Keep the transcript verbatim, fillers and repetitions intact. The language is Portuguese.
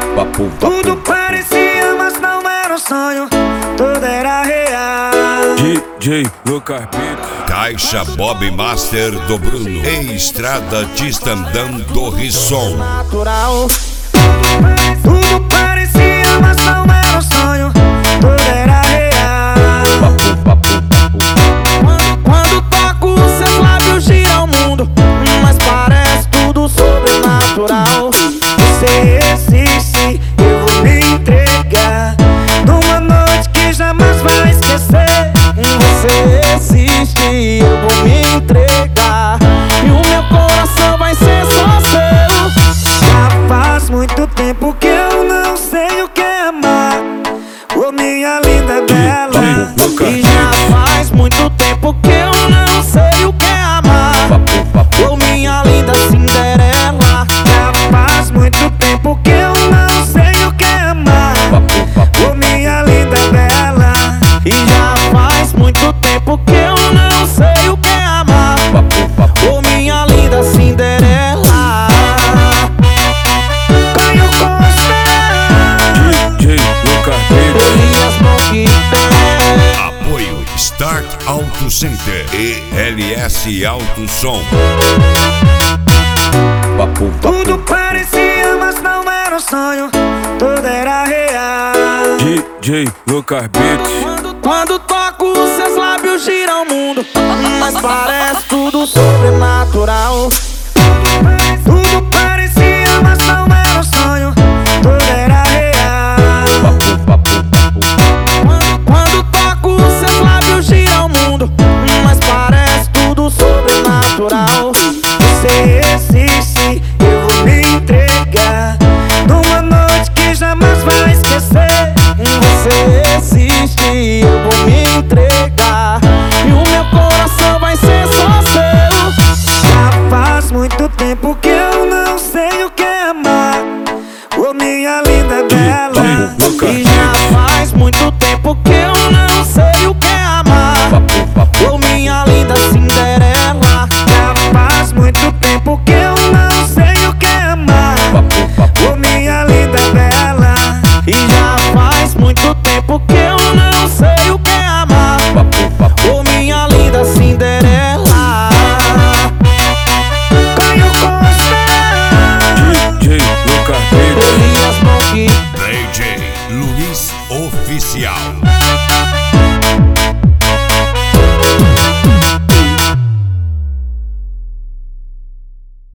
papo, papo. Tudo parecia, mas não era um sonho, tudo era real. D J Lucas Beats. Caixa Bob Master do Bruno. Em Estrada Tistandão do Risson. Natural. Tudo parecia, mas não era um sonho, tudo era real. Papo, papo, papo. Quando, quando toco, seus lábios giram o mundo, mas parece tudo sobrenatural. Você existe, eu vou me entregar numa noite que jamais vai esquecer. Você existe, eu vou me entregar e o meu coração vai ser só seu. Já faz muito tempo que eu não sei o que é amar, ô minha linda bela. E já faz muito tempo que eu não sei o que é amar, Papo, papo. ô minha linda Cinderela. Já faz muito tempo que eu não sei o que é amar, Papo, papo. ô minha linda bela. E já faz muito tempo que eu não sei o que é amar, Papo, papo. ô minha linda Cinderela. Caio Costa, D J Lucas Beats. Elias Monquité. Apoio Start Auto Center e L S Auto Som. Papo, Tudo papo. parecia, mas não era um sonho, tudo era real. D J Lucas Beats. Quando, quando toco, seus lábios giram o mundo, mas parece tudo sobrenatural. Tudo parecia, mas não era um sonho, tudo era real. Papo, papo, papo. Quando, quando toco, seus lábios giram o mundo, mas parece tudo sobrenatural. Você existe, eu vou me entregar numa noite que jamais vai esquecer. Você existe, eu vou me entregar e o meu coração vai ser só seu. Já faz muito tempo que eu não sei o que é amar, ô minha linda bela. Lucas E já faz muito tempo que